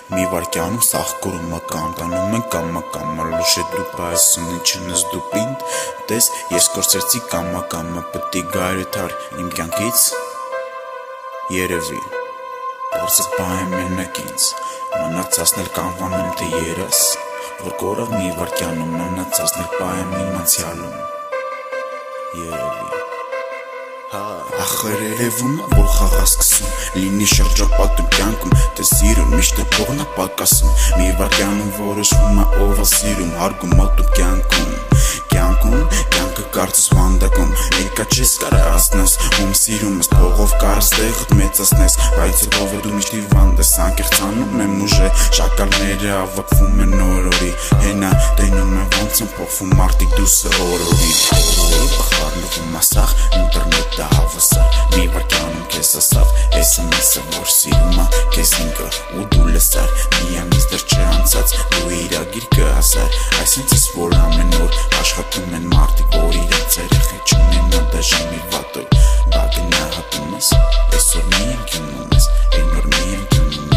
Մի վարկյանում սաղկորումը կամ տանում են կամա լուշ է դու պայսում ինչնս դու պինդ տես ես կորցրեցի կամա պետի գայր թար իմ կյանքից երևի Որսը պահեմ մենակ ինձ մնացածներ կանվանեմ թե երաս որ կորավ մի վարկյանում մնացածներ պահեմ իմ անցյալում երևի Ախր երևում է որ խաղա սկսում Լինի շրջապատում կյանքում Թե սիրուն միշտ է փողն է պակասում Մի վարկյանում որոշվում է ով է սիրում Հարգում ատում կյանքը կարծես վանդակում Եկա չես կարասնես Ում սիրում ես փողով կարս տեղդ մեծասնես Բայց ով է դու միշտ իվանդ ես Անկեղծանում եմ ուժե Շակալները ավակվում են օրորի Հենա տենում են ոնց են փոխվում Մարդիկ դուսը օրորի Խառնվում ասախ ինտերնետը հավասար Մի վարկյանում կեզ ասավ SMS-ը որ սիրում է Կեզ ինքը ու դու լսար Միանից դր չէ անցած Դու իրագիր կհասար Այսինց ես որ ամեն օր Աշխատում են մարդիկ որ իրենց երեխե չունեն Ադաժի մի վատոր Բագնա հատում ես Այսօր մի ենք ինում ես Այն որ մի ենք ինում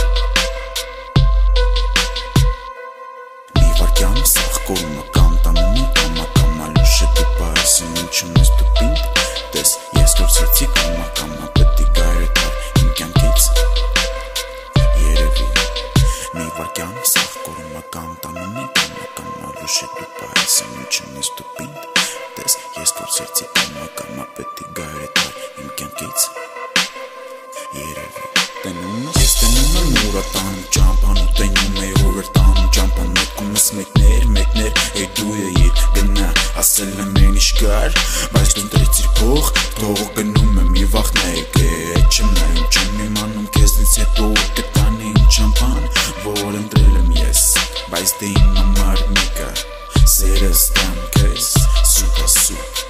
Մի վարկյանում սաղկորումը կամ տանում են կամա լուշ է դու պայսում ինչում ես դու պինդ Տես ես կորցրեցի կամա պետի գայր թար իմ կյանքից երևի Մի վարկյանում սաղկորումը կամ տանում են կամա լուշ է դու պայսում ինչում ես դու պինդ Տես ես կորցրեցի կամա պետի գայր թար իմ կյանքից երևի Ես տենում եմ ուրը տանում ճամպան ու տենում է ուրեր տանում ճամպան մեկում ես մեկներ Էй դու էիր գնա ասել եմ են իշ գար Բայց դու ընտրեցիր փող թողը գնում եմ մի վախն է եկե չեմ նայում չեմ իմանում քեզնից հետո կտանի իմ ճամպան որ ընտրել եմ ես Բայց դե իմ համար մի կա սերս տան քեզ սուպ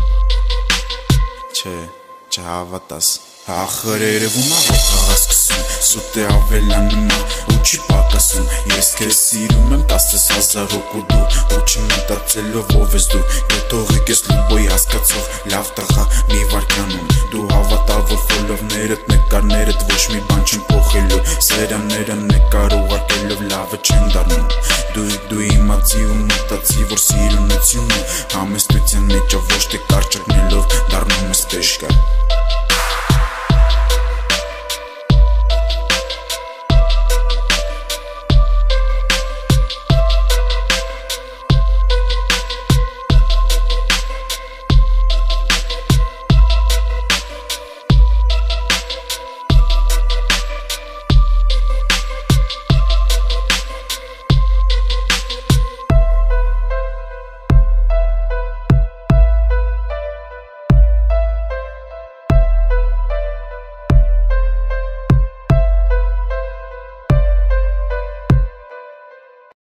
Չէ չհավատաս Ախր երևում է որ խաղա սկսում Սուտ է ավելանում է ու չի պակասում Ես քեզ սիրում եմ 10,000 հոգու դու Ու չմտածելով ով ես դու Կետողիկ ես լուբոյ հասկացող լավ տղա մի վարկյանում Դու հավատա որ ֆոլովներդ նկարներդ ոչ մի բան չեն փոխելու Սերանները նկար ուղարկելով լավը չեն դառնում Դու իմացի ու մտածի որ սիրունությունը Համեստության մեջը ոչ թե կարճակնելով դառնում ես տեշկա